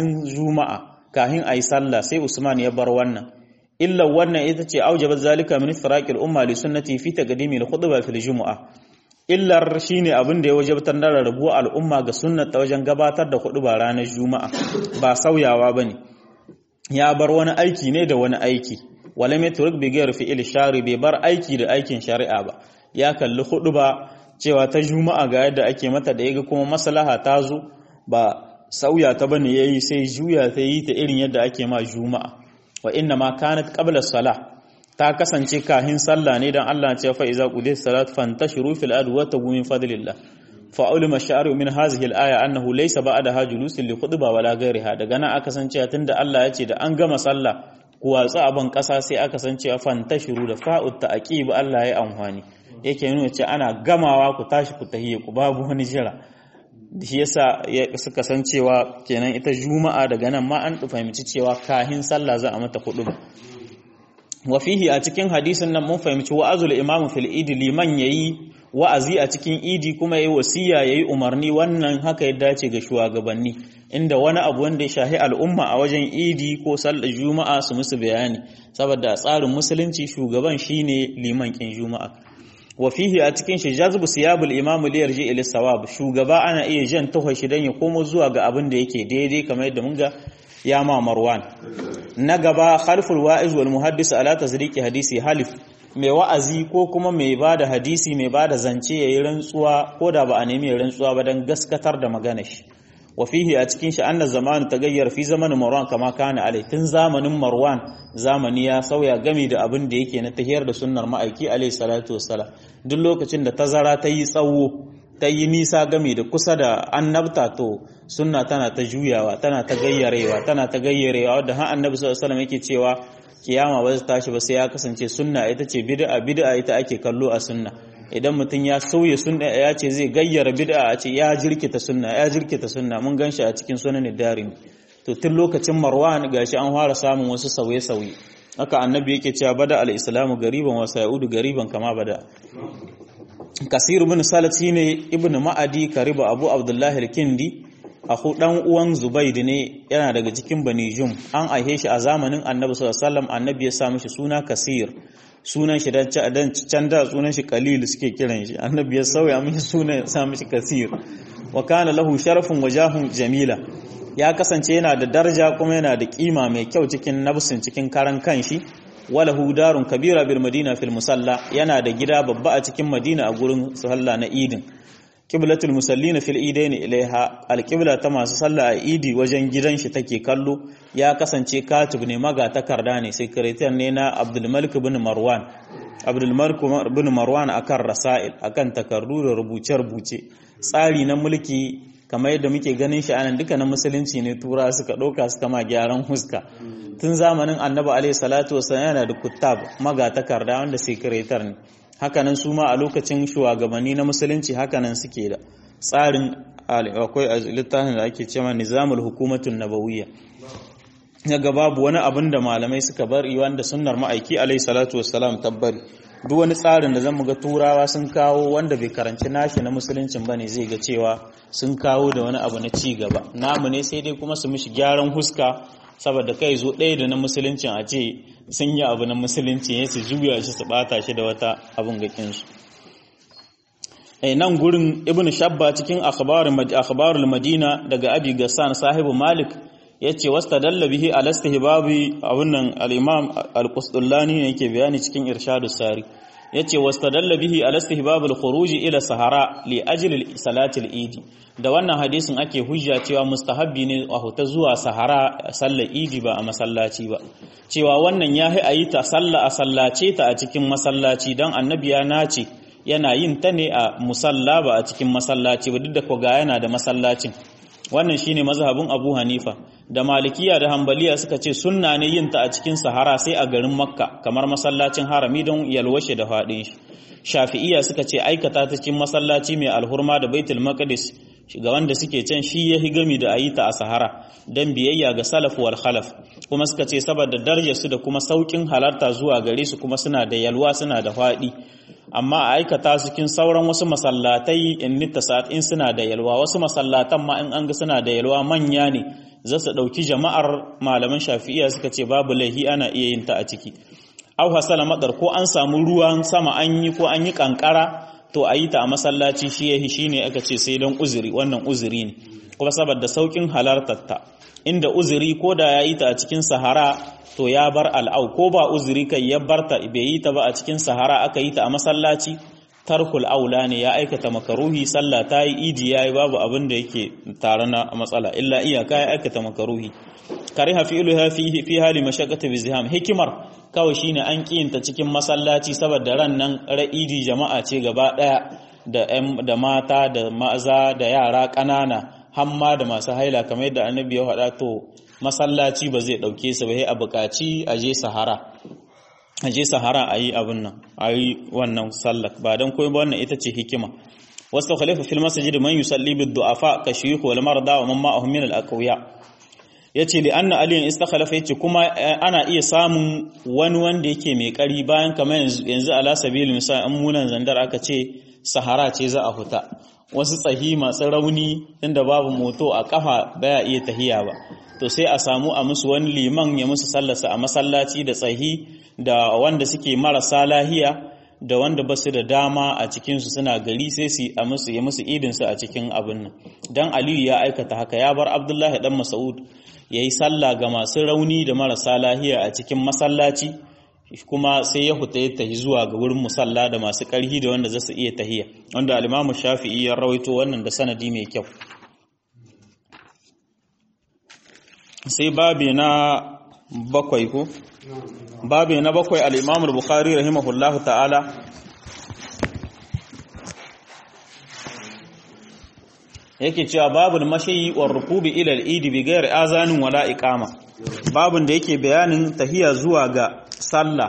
A: kahin ayi sallah sai Usman ya bar wannan illa wannan ita ce aujabat zalika min ifraqil umma li sunnati fi taqdimi al-khutbah fil jumu'ah illar shine abin da ya wajabtar da rabuwa al'umma ga sunnar ta wajen gabatar da khutba ranar juma'a ba sauyawa bane ya bar wani aiki ne da wani aiki wala mai turuk bi ghairi fi'il shari bai bar aiki da aikin shari'a ba ya kalli khutba cewa ta juma'a ga yadda ake mata da yaga kuma maslaha ta zo ba sauya ta bane yayi sai juya ta yi ta irin yadda ake ma juma'a wa inna ma kanat qabla salah ta kasance kahin sallah ne dan Allah ya ce fa iza qudis salat fantashiru fil ard wa tabu min fadlillah fa ulama sha'ru min hadhihi al-aya annahu laysa ba'daha julusun li khutba wala ghayriha daga nan aka san cewa tunda Allah ya ce da an gama sallah ku watsa aban kasa sai aka san cewa fantashiru da fa'ut ta'qib Allah ya amfani yake nuna cewa ana gamawa ku tashi ku tahiyya ku babu wani jira shi yasa suka san cewa kenan ita juma'a daga nan ma an fahimci cewa kahin sallah za a mata khutba wa fihi a cikin hadisin nan mun fahimci wa'azul imamu fil idi liman yayi wa'azi a cikin idi kuma yayi wasiya yayi umarni wannan haka ya dace ga shugabanni inda wani abu wanda ya shahi al'umma a wajen idi ko sallar juma'a su musu bayani saboda tsarin musulunci shugaban shine liman kin juma'a wa fihi a cikin shi jazbu siyabul imamu li yarji ila sawab shugaba ana iya jan tahoshi dan ya komo zuwa ga abin da yake daidai kamar yadda mun ga ya ma Marwan na gaba khalful wa'iz wal muhaddis ala tasdiqi hadisi halif mai wa'azi ko kuma mai bada hadisi mai bada zance yayin rantsuwa ko da ba a nemi rantsuwa ba dan gaskatar da maganar shi wa fihi a cikin shi anna zamanu tagayyar fi zamanin Marwan kama kana alai tun zamanin Marwan zamani ya sauya gami da abin da yake na tahiyar da sunnar ma'aiki alai salatu wassalam duk lokacin da tazara ta yi tsawo ta yi nisa game da kusa da annabta to sunna tana ta juyawa tana ta gayyarewa wadda har annabi sallallahu alaihi wasallam yake cewa kiyama ba za ta tashi ba sai ya kasance sunna ita ce bid'a ita ake kallo a sunna idan mutum ya sauya sunna ya ce zai gayyara bid'a a ce ya jirkita sunna mun ganshi a cikin sunan darimi to tun lokacin Marwan gashi an fara samun wasu sauye-sauye haka annabi yake cewa bada al-islamu gariban wa sayudu gariban kama bada kasir ibn salat shine ibn ma'adi kariba abu abdullahi al-kindi aku dan uwan zubayd ne yana daga cikin bani jum an aihe shi a zamanin annabi sallallahu alaihi wasallam annabi ya sa mishi suna kasir sunan shi dan can da sunan shi qalil suke kiran shi annabi ya sauya mishi sunan ya sa mishi kasir wa kana lahu sharafun wajahun jamila ya kasance yana da daraja kuma yana da kima mai kyau cikin nafsin cikin karan kanshi walahu darun kabira bil madina fil musalla yana da gida babba a cikin madina a gurin sallah na idin qiblatul musallina fil idain ilaiha alqibla ta masu sallah a idi wajen gidan shi take kallo ya kasance katib ne maga takarda ne secretary ne na Abdul Malik ibn Marwan akan rasail akan takardu da rubuce tsari na mulki kamar yadda muke ganin shi anan duka na musulunci ne tura suka ɗauka suka ma gyaran huska tun zamanin annabi alaihi salatu wasallam yana da kuttab magatakarda wanda sekretar ne hakanan su ma a lokacin shugabanni na musulunci hakanan suke da tsarin akwai littafin da ake cewa nizamul hukumatun nabawiyya yaga babu wani abin da malamai suka bari wanda sunnar ma'aiki alaihi salatu wasallam tabbari duk wani tsarin da zan ga turawa sun kawo wanda bai karanci nashi na musuluncin bane zai ga cewa sun kawo da wani abu na ci gaba namu ne sai dai kuma su mishi gyaran huska saboda kai zo ɗaya da na musuluncin a ce sun yi abu na musulunci ne su juya shi su bata shi da wata abun gakin su nan gurin ibnu shabba cikin akhbarul madina daga abi gassan sahibu malik yace wastadalla bihi ala istihbabi abunnan al-imam al-qusdullani ne yake bayani cikin irshadus sari yace wastadalla bihi ala istihbabul khuruj ila sahara li ajli salati al-eid da wannan hadisin ake hujja cewa mustahabbi ne a huta zuwa sahara sallar idi ba a masallaci ba, cewa wannan yahi ayi ta a sallace ta a cikin masallaci dan annabi ya nace yana yin ta ne a musalla ba a cikin masallaci ba, duk da ko ga yana da masallacin. Wannan shine mazhabin Abu Hanifa. Da Malikiya da Hanbaliya suka ce sunna ne yin ta a cikin Sahara sai a garin Makka kamar masallacin Harami don yalwashe da fadin shi. Shafi'iyya suka ce aikata ta cikin masallaci mai alhurma da Baitul Maqdis ga wanda suke can shi yahi gami da ayi ta a Sahara dan biyayya ga salaf wal khalaf. Kuma suka ce saboda darajar su da kuma saukin halarta zuwa gare su kuma suna da yalwa suna da fadi. Amma a aikata su cikin sauran wasu masallatai in suna da yalwa, wasu masallatan ma in an ga suna da yalwa manya ne za su ɗauki jama'ar malaman Shafi'iyya suka ce babu laihi ana iya yin ta a ciki. Au hasala madar ko an samu ruwan sama an yi ko an yi kankara to a yi ta a masallaci shi yahi shine aka ce sai don uzuri, wannan uzuri ne kuma saboda saukin halartar ta. Inda uzuri ko da ya yi ta a cikin Sahara to ya bar al'au, ko ba uzuri kai ya barta bai yi ta ba a cikin Sahara aka yi ta a masallaci tarkul aula ne, ya aikata makaruhi. Sallah ta yi idi yayi babu abin da yake tare na matsala illa iyaka ya aikata makaruhi. Kariha fi'luha fi hali mashaqqati biziham, hikimar kawai shine an kiyinta cikin masallaci saboda ran nan idi jama'a ce gaba daya da mata da maza da yara ƙanana hamma da masu haila kamar yadda annabi ya faɗa, to masallaci ba zai ɗauke su ba, sai a buƙaci a je sahara a yi abin nan, a yi wannan sallar ba don koyi ba. Wannan ita ce hikima. wasu khalifa fil masjid man yusalli bid du'afa ka shuyukh wal marda wa man ma'ahum min al aqwiya. Yace li anna aliyan istakhalafa, yace kuma ana iya samun wani wanda yake mai ƙari bayan kamar yanzu ala sabil misal an munan zandar aka ce sahara ce za a huta, wasu tsahi masu rauni inda babu moto a kafa baya iya tahiya ba, to sai a samu a musu wani liman ya musu sallarsa a masallaci da tsahi da wanda suke marasa lahiya da wanda ba su da dama a cikinsu suna gari sai su ya musu idinsu a cikin abin nan. Dan Aliyu ya aikata haka, ya bar Abdullahi dan Mas'ud ya yi sallah ga masu rauni da marasa lahiya a cikin masallaci, kuma sai ya huta ya tahi zuwa ga wurin musalla da masu ƙarhi da wanda za su iya tahiya, wanda al-Imam Shafi'i ya rawaito wannan da sanadi mai kyau. Sai babi na bakwai ko babi na bakwai al-Imam al-Bukhari rahimahullahu ta'ala yake cewa babul mashi war rukubi ila al-eid bi ghairi azanin wala iqama, babun da yake bayanin tahiya zuwa ga sallah,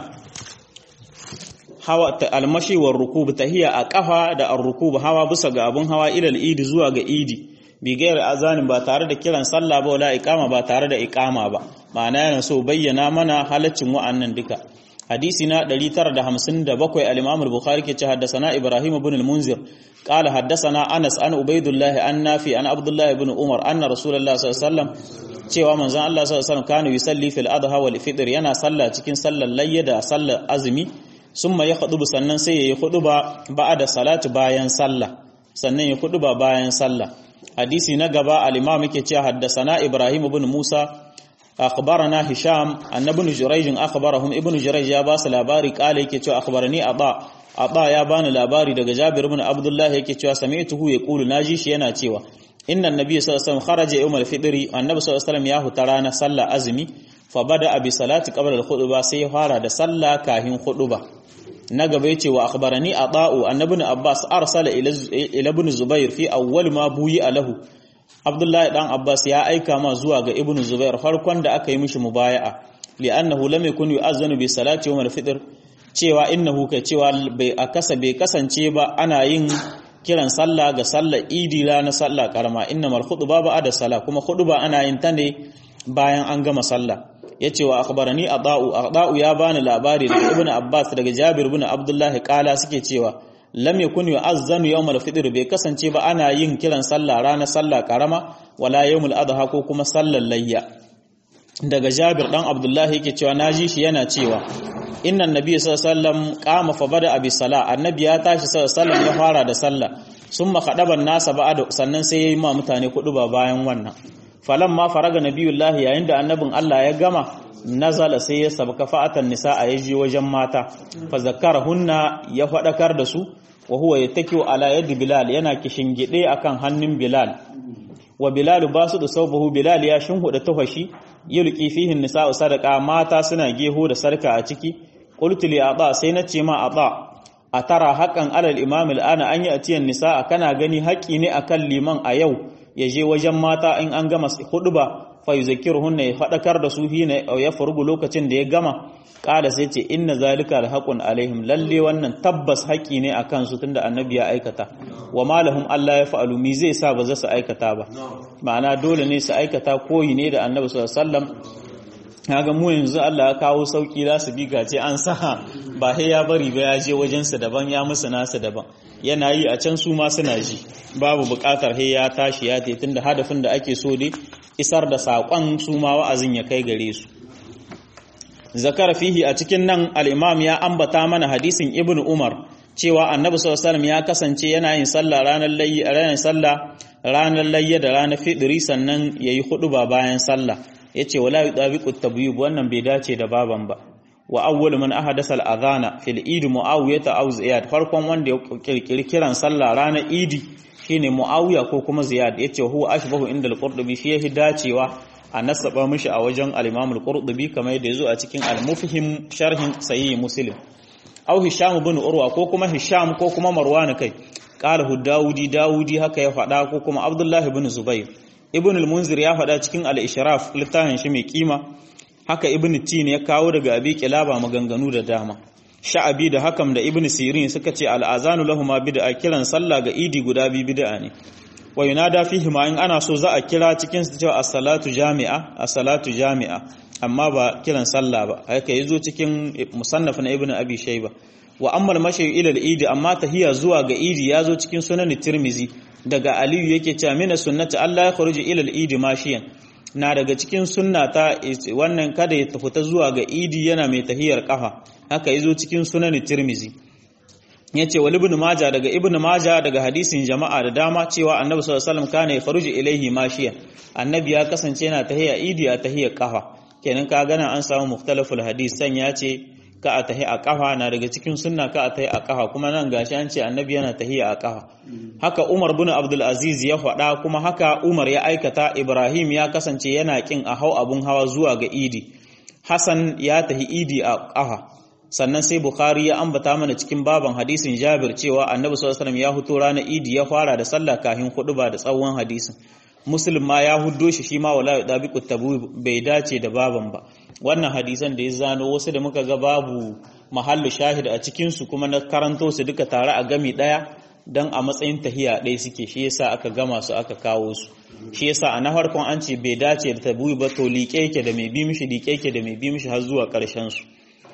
A: hawa al-mashi war rukubi tahiya a kafa da ar-rukub hawa bisa ga abun hawa ila al-eid zuwa ga idi bi ghairi azanin ba tare da kiran sallah ba wala iqama ba tare da iqama ba. Ma'ana yana so bayyana mana halaccin wa'annan duka. Hadisi na 957 al-Imam al-Bukhari ke ce haddathana Ibrahim ibn al-Munzir qala haddathana Anas an Ubaydullah an Nafi an Abdullah ibn Umar anna Rasulullah sallallahu alaihi wasallam cewa manzon Allah sallallahu alaihi wasallam kana yusalli fil adha wal fitr, yana sallah cikin sallar layya da sallar azumi, summa yakhutubu sannan sai yayi khutuba ba'da salati bayan sallah, sannan ya khutuba bayan sallah. Hadisi na gaba al-Imam yake cewa haddathana Ibrahim ibn Musa أخبرنا هشام أن ابن جريج أخبرهم ابن جريج يا باس لاباري قال يكي أخبرني أطاء يا بان لاباري دغ جابر بن عبد الله يكي سمعته يقول ناجيش ينا تيوا إن النبي صلى الله عليه وسلم خرج يوم الفطر، النبي صلى الله عليه وسلم ياهو ترانا صلى أزمي فبدأ بصلاة قبل الخطبة سيفارا دا صلى كاهن خطبة. نغبا يتي وأخبرني أطاء أن ابن عباس أرسل إلى ابن زبير في أول ما بوي له. Abdullahi dan Abbas ya aika ma zuwa ga Ibn Zubair farkon da aka yi mishi mubaya'a, li'annahu lam yakun yu'azzanu bi salati yawm al-fitr, cewa innahu ka cewa bai kasance ba ana yin kiran sallah ga sallar idi na sallah karama, innamal khutba ba'da salah, kuma khutba ana yin ta ne bayan an gama sallah. Yace wa akhbarani Ada'u ya bani labari daga Ibn Abbas daga Jabir ibn Abdullah kala suke cewa lam yakun yu'azzanu yawmal fitr, bai kasance ba ana yin kiran sallah ranar sallah karama wala yawmul adha ko kuma sallar layya. Daga Jabir dan Abdullah yake cewa naji shi yana cewa innan nabiy sallallahu alaihi wasallam qama fa bada bi salah, annabi ya tashi sallallahu alaihi wasallam ya fara da sallah, summa khadaban nasa ba'da, sannan sai yayi ma mutane kuduba bayan wannan. falamma faraga nabiyullahi yayin da annabin Allah ya gama nazala sai ya sabka fa'atan nisa a yaji wajen mata fa zakarahunna ya fadakar da su wa huwa yattakiu ala yadi bilal yana kishingide akan hannun bilal wa bilal basu da saubahu bilal ya shinhuda tafashi yulqi fihi nisa'u sadaqa mata suna geho da sarka a ciki qultu li aba sai nace ma aba atara haqqan alal imam al'ana an ya'tiyan nisa'a kana gani haƙi ne akan liman a yau yaje wajen mata in an gama huduba fa yuzakkiruhunna ya fadakar da su hina ya furugu lokacin da ya gama kala sai ce inna zalika alhaqun alaihim lalle wannan tabbas haƙi ne akan su tunda annabi ya aikata wa malahum Allah ya fa'alu mi zai sa ba za su aikata ba ma'ana dole ne su aikata koyi ne da annabi sallallahu alaihi wasallam kaga mu yanzu Allah ya kawo sauki za su bi gace an sa ba sai ya bari ba ya je wajen su daban ya musu nasu daban yana yi a can su ma suna ji babu buƙatar sai ya tashi ya te tunda hadafin da ake so dai isar da saƙon su ma wa'azin ya kai gare su zakara fihi a cikin nan al-imam ya ambata mana hadisin ibnu umar cewa annabi sallallahu alaihi wasallam ya kasance yana yin sallah ranar layya da ranar fidri sannan yayi huduba bayan sallah yace wala yudabiqu at-tabyib wannan bai dace da baban ba wa awwal man ahadatha al-adhana fil eid muawiyah aw ziyad farkon wanda ya kirkiri kiran sallah ranar idi shine muawiya ko kuma ziyad yace huwa ashbahu inda al-qurtubi shi yahi dacewa a nasaba mishi a wajen al-imam al-qurtubi kamar yadda yazo a cikin al-mufhim sharhin sahih muslim aw hisham ibn urwa ko kuma hisham ko kuma marwan kai qalahu daudi haka ya fada ko kuma abdullah ibn zubair ibn al-munzir ya fada cikin al-ishraf littafin shi mai kima haka ibn tin ya kawo daga abi kilaba maganganu da dama sha'abi da hakam da ibn sirin suka ce al-azanu lahumma bid'a kiran sallah ga idi guda bi bid'a ne wa yunada fihi ma in ana so za a kira cikin su cewa as-salatu jami'a amma ba kiran sallah ba haka yazo cikin musannaf na ibn abi shayba wa amma al-mashi ila al-eid amma tahiyya zuwa ga idi yazo cikin sunan tirmizi daga aliyu yake cewa mina sunnati Allah ya khuruji ila al-eid mashiyan na daga cikin sunna ta wannan kada ya tafi zuwa ga idi yana mai tahiyar kafa haka yazo cikin sunan tirmizi yace wal ibn majah daga hadisin jama'a da dama cewa annabi sallallahu alaihi wasallam kana yakhruju ilaihi mashiyan annabi ya kasance yana tahiya idi a tahiyar kafa kenan ka gana an samu mukhtalaful hadis san yace ka a tahi a kafa na daga cikin sunna ka a tahi a kafa kuma nan gashi an ce annabi yana tahiya a kafa haka Umar bin Abdul Aziz ya faɗa kuma haka Umar ya aikata Ibrahim ya kasance yana kin a hau abun hawa zuwa ga idi Hassan ya tahi idi a kafa sannan sai Bukhari ya ambata mana cikin baban hadisin Jabir cewa annabi sallallahu alaihi wasallam ya huto ranar idi ya fara da sallah kafin ba da tsawon hadisin Muslim ma ya huddo shi ma wala dabiqu tabu bai dace da baban ba wannan hadisan da ya zano wasu da muka ga babu mahallu shahid a cikin su kuma na karanto su duka tare a gami daya dan a matsayin tahiya ɗaya suke shi yasa aka gama su aka kawo su shi yasa a na farkon an ce bai dace da tabu ba to liƙe yake da mai bi mishi har zuwa ƙarshen su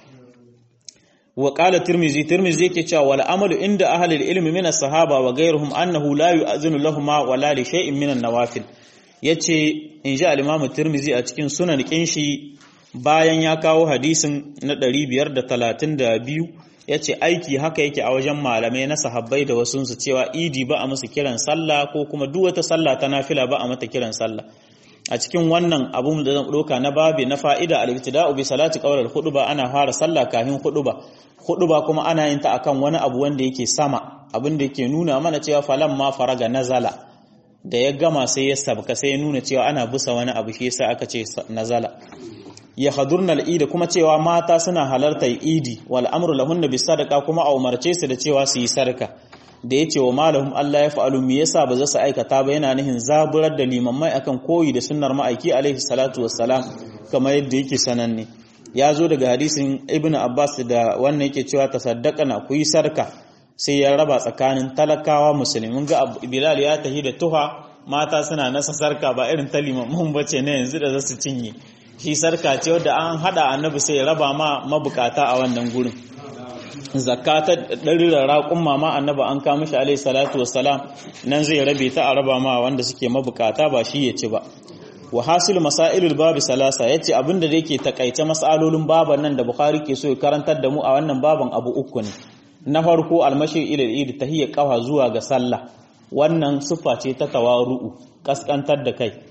A: wa qala tirmizi yake cewa wal amalu inda ahli al-ilm min as-sahaba wa ghayruhum annahu la yu'azinu lahum wa la li shay'in min an-nawafil yace inji al-imam tirmizi a cikin sunan kinshi bayan ya kawo hadisin na 532 yace aiki haka yake a wajen malamai na sahabbai da wasun su cewa idi ba a musu kiran sallah ko kuma duk wata sallah ta nafila ba a mata kiran sallah a cikin wannan abun da zan doka na babi na fa'ida al-ibtida'u bi salati qawl al-khutba ana fara sallah kafin khutba kuma ana yin ta akan wani abu wanda yake sama abin da yake nuna mana cewa falan ma faraga nazala da ya gama sai ya sabka sai ya nuna cewa ana busa wani abu shi yasa aka ce nazala ya hadurna al-eid kuma cewa mata suna halartar idi wal amru lahunna bis sadaqa kuma a umarce su da cewa su yi sarka da yace wa malahum Allah ya fa'alu me yasa ba za su aikata ba yana nihin zaburar da limammai akan koyi da sunnar ma'aiki alaihi salatu wassalam kamar yadda yake sananne ya zo daga hadisin ibnu abbas da wannan yake cewa tasaddaqana ku yi sarka sai ya raba tsakanin talakawa musulmin ga bilal ya tahi da tuha mata suna nasa sarka ba irin ta limamman bace ne yanzu da za su cinye shi sarka ce wadda an hada annabi sai ya raba ma mabukata a wannan gurin zakata ɗarira raƙun mama annaba an kama shi alaihi salatu wassalam nan zai rabe ta a raba ma wanda suke mabukata ba shi ya ci ba wa hasil masailul babi salasa yace abinda da yake takaice masalolin baban nan da Bukhari ke so ya karantar da mu a wannan baban abu uku ne na farko almashi ila al-eid tahiyya qawa zuwa ga sallah wannan siffa ce ta tawaru'u kaskantar da kai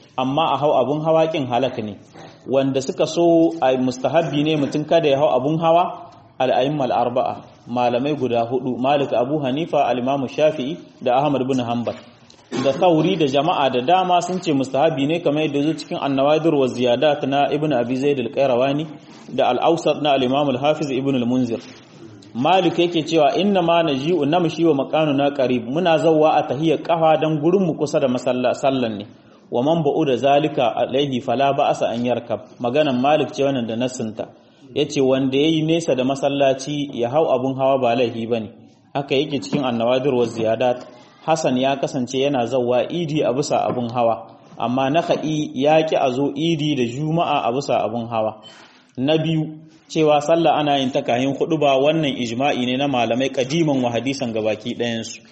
A: amma a hau abun hawa kin halak ne. Wanda suka so a mustahabbi ne mutum kada ya hau abun hawa al-a'immal arba'a, malamai guda hudu, Malik, Abu Hanifa, al-Imam Shafi'i da Ahmad bin Hanbal. Da Thawri da jama'a da dama sun ce mustahabi ne kamar yadda zo cikin An-Nawadir wa Ziyadat na Ibn Abi Zaid al-Qayrawani da Al-Awsat na al-Imam al-Hafiz Ibn al-Munzir. Malik yake cewa inna ma naji'u namshi wa maqanuna qarib, muna zawwa a tahiyyar kafa dan gurin mu kusa da sallan ne. Wa man ba'u da zalika alaihi fala ba'asa an yarkab. Maganan Malik ce wannan da nassinta. Yace wanda yayi nesa da masallaci ya hau abun hawa ba laifi bane. Haka yake cikin An-Nawadir wa Ziyadat. Hassan ya kasance yana zawwa idi a bisa abun hawa, amma Nakhai ya ki a zo idi da Juma'a a bisa abun hawa. Na biyu, cewa sallah ana yin ta kahin huduba, wannan ijma'i ne na malamai kadiman wa hadisan gabaki ɗayansu.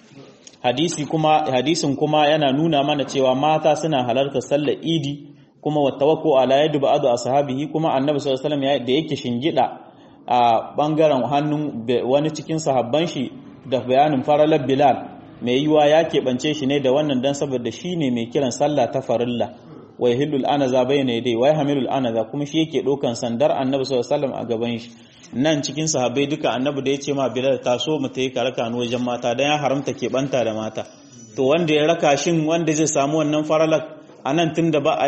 A: Hadisin kuma yana nuna mana cewa mata suna halartar sallar idi, kuma wa tawakku ala yadi ba'du ashabihi, kuma Annabi sallallahu alaihi wasallam da yake shingida a bangaren hannun wani cikin sahabban shi da bayanin faralar Bilal, mai yiwa ya keɓance shi ne da wannan dan saboda shi ne mai kiran sallah ta farilla, wai hillul anaza bayna yadai wai hamilul anaza, kuma shi yake ɗaukan sandar Annabi sallallahu alaihi wasallam a gaban shi. Nan cikin sahabbai duka Annabi da ya ce ma Bilal ta so mu tayi karaka ni wajen mata dan ya haramta keɓanta da mata, to wanda ya raka shin wanda zai samu wannan faralar anan tunda ba a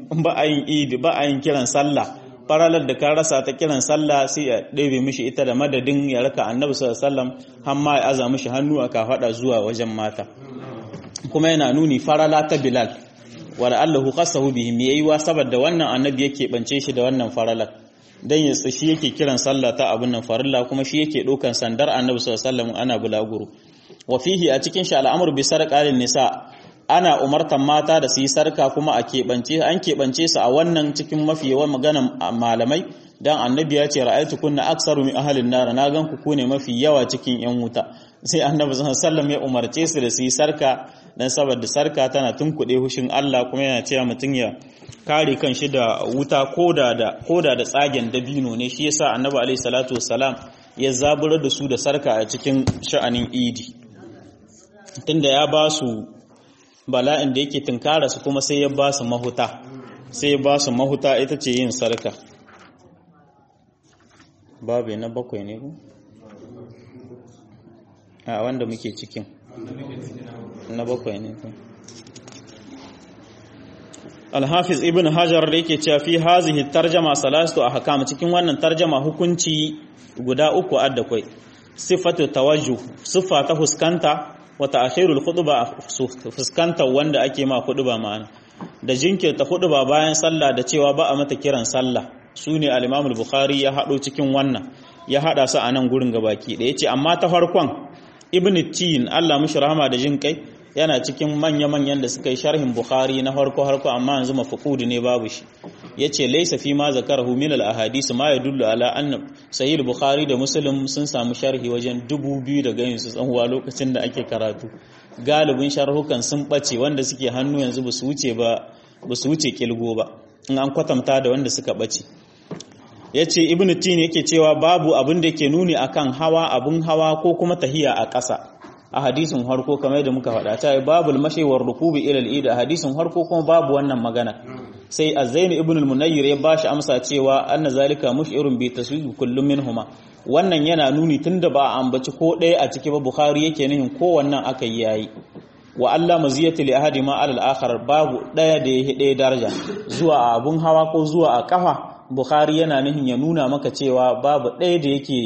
A: yin kiran sallah, faralar da ka rasa ta kiran sallah sai ya ɗebe mishi ita da madadin ya raka Annabi sallallahu alaihi wasallam har ma ya aza mishi hannu a kafada zuwa wajen mata. Kuma yana nuni farala ta Bilal wala allahu qasahu bihim, yayi wa saboda wannan Annabi yake bance shi da wannan faralar dan ya shi yake kiran sallah ta abun nan farilla, kuma shi yake dokan sandar Annabi sallallahu alaihi wasallam ana bulaguro. Wa fihi a cikin shi al'amru bi sarqalin nisa, ana umartan mata da su yi sarka, kuma an keɓance su a wannan cikin mafi yawan maganan malamai, dan Annabi ya ce ra'aytu kunna aksaru min ahlin nar, na gan ku ne mafi yawa cikin yan wuta. Sai Annabi sallallahu alaihi wasallam ya umarce su da su yi sarka dan saboda sarka tana tunkuɗe hushin Allah, kuma yana cewa mutum ya kare kanshi da wuta koda da tsagen dabino ne. Shi yasa Annabi alaihi salatu wassalam ya zaburar da su da sarka a cikin sha'anin idi, tunda ya ba su bala'in da yake tunkara su, kuma sai ya ba su mahuta ita ce yin sarka. babu na bakwai ne ku a wanda muke cikin na bakwai ne ku. Al-Hafiz Ibn Hajar da yake cewa fi hazihi tarjama salatu ahkam, cikin wannan tarjama hukunci guda uku addakwai. Sifatu tawajjuh, siffa ta huskanta, wa ta'khirul khutba, fuskanta wanda ake ma khutba ma'ana, da jinkirta khutba bayan sallah da cewa ba a mata kiran sallah. Sune al-Imam al-Bukhari ya hado cikin wannan, ya hada su a nan gurin gabaki da yace amma ta farkon Ibn Tin Allah mishi rahama da jin kai yana cikin manya-manyan da suka yi sharhin Bukhari na harko amma yanzu mafqud ne babu shi. Yace laysa fi ma zakarahu min al-ahadith ma yadullu ala anna sahih Bukhari da Muslim sun samu sharhi wajen 2000 da ganin su tsanwa lokacin da ake karatu. Galibin sharhukan sun bace, wanda suke hannu yanzu ba su wuce kilgo ba in an kwatanta da wanda suka bace. Yace Ibn Tin yake cewa babu abin da yake nuni akan hawa abun hawa ko kuma tahiya a ƙasa. A hadisin harko kamar da muka faɗa ta babul mashewar rukubi ila al-id, a hadisin harko kuma babu wannan magana. Sai Az-Zain ibn al-Munayyir ya bashi amsa cewa anna zalika mush'irun bi taswib kullum minhuma, wannan yana nuni tunda ba a ambaci ko ɗaya a ciki ba. Bukhari yake nihin ko wannan aka yi yayi. Wa Allah maziyati li ahadi ma al-akhar, babu ɗaya da yake ɗaya daraja zuwa a abun hawa ko zuwa a kafa. Bukhari yana nihin ya nuna maka cewa babu ɗaya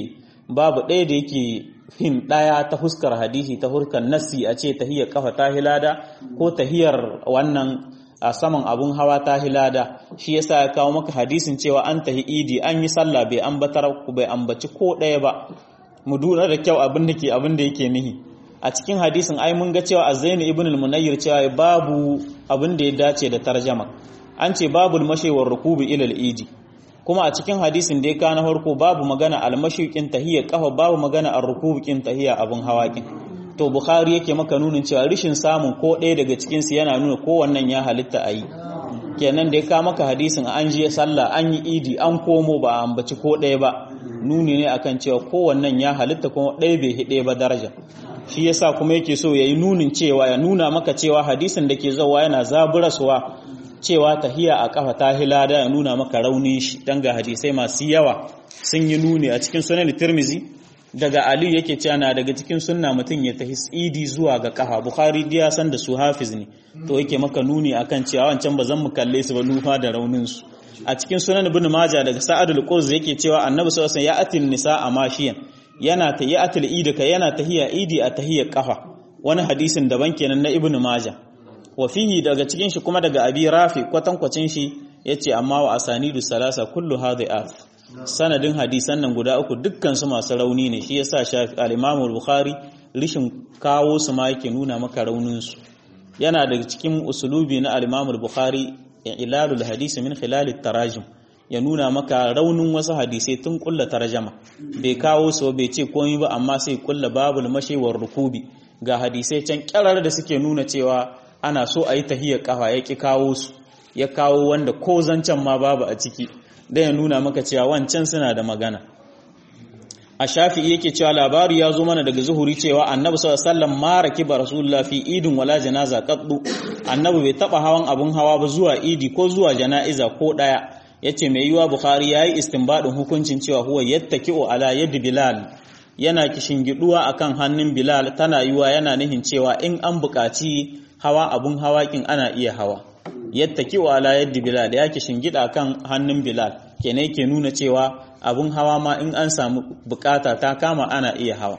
A: da yake fin ɗaya ta huskar hadisi, ta huskar nassi a ce tahiyar kafa ta hilada ko tahiyar wannan a saman abun hawa ta hilada. Shi yasa ya kawo maka hadisin cewa an tahi idi an yi sallah bai ambaci ko ɗaya ba. Mu dura da kyau abin da yake nihi a cikin hadisin. Ai mun ga cewa Az-Zain ibn al-Munayyir cewa babu abin da ya dace da tarjama, an ce babul mashewar rukubi ila al-idi, kuma a cikin hadisin da ya kana farko babu magana almashiqin tahiyya kafa, babu magana arrukubiqin tahiyya abun hawakin. To Bukhari yake maka nunin cewa rishin samun ko ɗaya daga cikin su yana nuna ko wannan ya halitta ayi. Kenan da ya ka maka hadisin an je sallah an yi idi an komo ba a ambaci ko ɗaya ba, nuni ne akan cewa ko wannan ya halitta kuma ɗaya bai hide ba daraja. Shi yasa kuma yake so yayi nunin cewa ya nuna maka cewa hadisin da ke zawa yana zaburaswa cewa tahiya a kafa ta hilada ya nuna maka raunin shi dan ga hadisai masu yawa sun yi nuni a cikin sunan Tirmizi daga Ali yake cewa na daga cikin sunna mutum ya tahi idi zuwa ga kafa. Bukhari ya san da su hafiz ne to yake maka nuni akan cewa wancan ba zan mu kalle su ba lufa da raunin su. A cikin sunan Ibn Majah daga Sa'ad al-Qurz yake cewa Annabi sallallahu alaihi wasallam ya atil nisa mashiyan yana ta ya atil idika yana tahiya idi a tahiyar kafa. Wani hadisin daban kenan na Ibn Majah. Wa fihi daga cikin shi kuma daga Abi Rafi kwatankwacin shi yace amma wa asanidu salasa kullu hadhi'at. Sanadin hadisan nan guda uku dukkan su masu rauni ne shi yasa al-Imam al-Bukhari rishin kawo su ma yake nuna maka raunin su. Yana daga cikin usulubi na al-Imam al-Bukhari ilalul hadisi min khilal at-tarajum ya nuna maka raunin wasu hadisai tun kulla tarjama bai kawo su bai ce komai ba amma sai kulla babul mashi war rukubi ga hadisai can kyarar da suke nuna cewa ana so a yi tahiyar kafa ya ki kawo su ya kawo wanda ko zancen ma babu a ciki da ya nuna maka cewa wancan suna da magana. A Shafi'i yake cewa labari ya zo mana daga Zuhuri cewa Annabi sallallahu alaihi wasallam ma rakiba Rasulullah fi idin wala janaza qaddu. Annabi bai taba hawan abun hawa ba zuwa idi ko zuwa jana'iza ko daya. Yace mai yiwa Bukhari yayi istinbadin hukuncin cewa huwa yattaki'u ala yad Bilal. Yana kishingiduwa akan hannun Bilal tana yiwa yana nihin cewa in an buƙaci hawa abun hawakin ana iya hawa. Yattaki'u ala yad Bilal ya kishingida kan hannun Bilal. Kene yake nuna cewa abun hawa ma in an samu bukata ta kama ana iya hawa.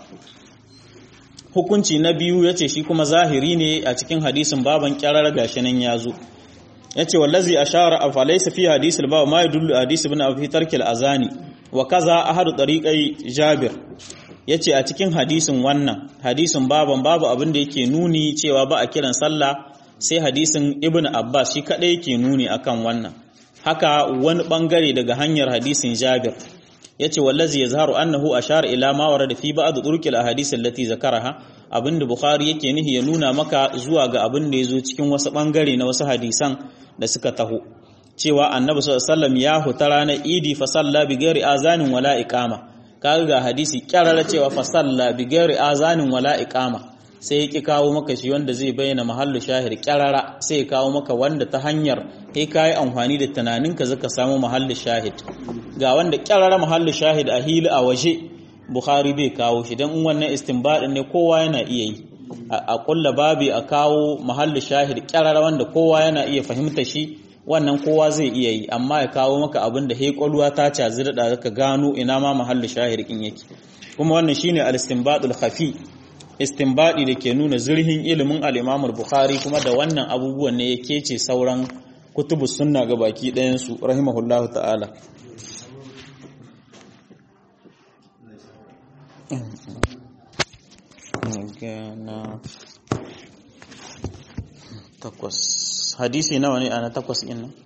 A: Hukunci na biyu yace shi kuma zahiri ne a cikin hadisin baban kyarar gashi nan yazo. Yace wallazi ashara afalaysa fi hadisil bab ma yadullu hadis ibn Abi tarkil azani wa kaza ahadu tariqai Jabir. Yace a cikin hadisin wannan hadisin baban babu abin da yake nuni cewa ba a kiran sallah sai hadisin Ibn Abbas shi kadai yake nuni akan wannan. Haka wani bangare daga hanyar hadisin Jabir yace wallazi yazharu annahu ashara ila ma warada fi ba'd turuqil ahadith allati zakaraha abinda Bukhari yake nihi ya nuna maka zuwa ga abin da yazo cikin wasu bangare na wasu hadisan da suka taho cewa Annabi sallallahu alaihi wasallam ya huta ranar Idi fa salla bi ghairi azanin wala iqama. Kaga ga hadisi kyarara cewa fa salla bi ghairi azanin wala iqama sai yake kawo maka shi wanda zai bayyana mahallu shahid kyarara sai ya kawo maka wanda ta hanyar kai kai amfani da tunaninka zaka samu mahallu shahid ga wanda kyarara mahallu shahid a hili a waje Bukhari bai kawo shi dan wannan istinbadin ne kowa yana iya yi a kulla babi a kawo mahallu shahid kyarara wanda kowa yana iya fahimta shi wannan kowa zai iya yi amma ya kawo maka abin da heƙwaluwa ta cazi da zaka gano ina ma mahallu shahid kin yake kuma wannan shine al-istinbadul khafi istinbadi da ke nuna zurhin ilimin al-Imam al-Bukhari kuma da wannan abubuwan ne yake ce sauran kutubus sunna ga baki ɗayan su rahimahullahu ta'ala. Takwas hadisi nawa ne ana takwas ɗin nan?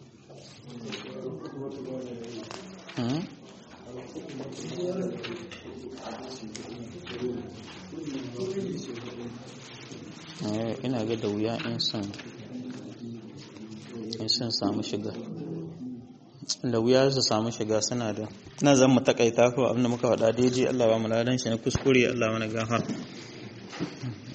A: Ina ga da wuya in sun samu shiga da wuya su samu shiga suna da nan zan mu takaita ko abinda muka faɗa daidai Allah ba mu ladan shi na kuskure Allah mana gafara